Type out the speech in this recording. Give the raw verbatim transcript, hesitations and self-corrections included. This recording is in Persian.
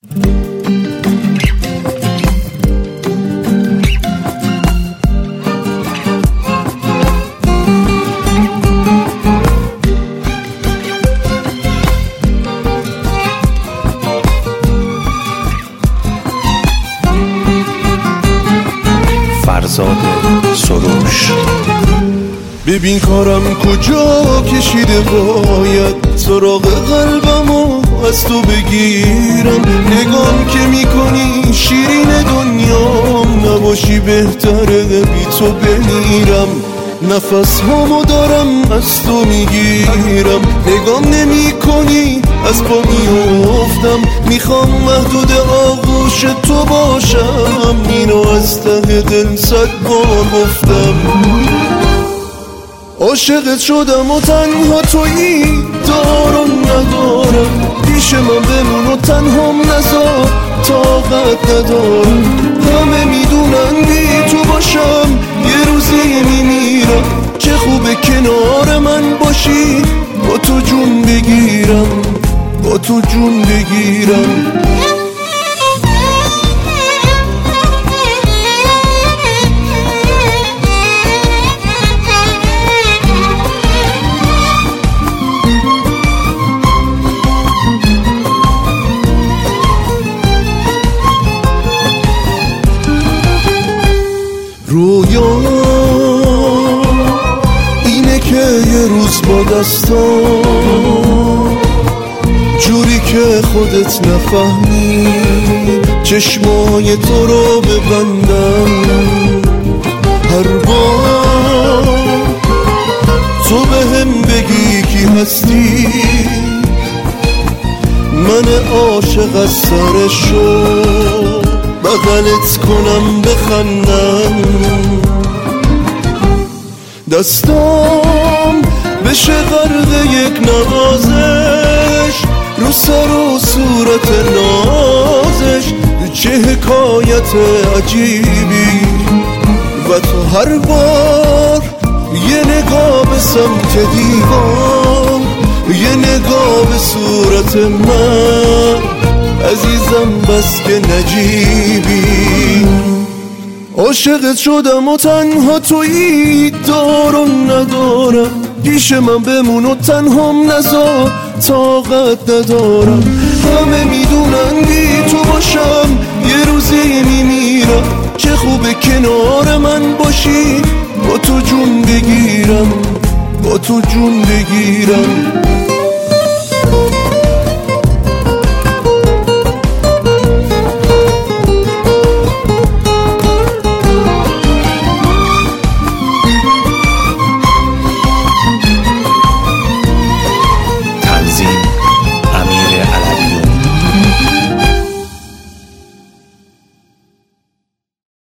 فرزاد سروش. ببین کارم کجا کشیده، باید سراغ قلبمو از تو بگیرم. نگام که میکنی شیرین دنیام، نباشی بهتره بی تو بمیرم. نفس همو دارم از تو میگیرم، نگام نمی کنی از پا میافتم. میخوام محدود آغوش تو باشم، اینو از ته دل صد بار گفتم. عاشقت شدم و تنها تویی، دارم ندارم. پیش من بمون و تنهام نذار، طاقت ندارم. همه میدونن بی تو باشم یه روزی میمیرم. چه خوبه کنار من باشی، با تو جون بگیرم، با تو جون بگیرم. رویا اینه که یه روز با دستام جوری که خودت نفهمی چشمای تو رو ببندم. هر بار تو به هم بگی کی هستی، من عاشق از سرشو بغلت کنم بخندم. دستام بشه غرق یک نوازش، رو سر و صورت نازش. چه حکایت عجیبی، و تو هر بار یه نگاه به سمت دیوار، یه نگاه به صورت من. عزیزم بس که نجیبی. عاشقت شدم و تنها تویی، دارم ندارم. پیش من بمون و تنهام نذار، طاقت ندارم. همه میدونن بی تو باشم یه روزی میمیرم. چه خوبه کنار من باشی، با تو جون بگیرم، با تو جون بگیرم.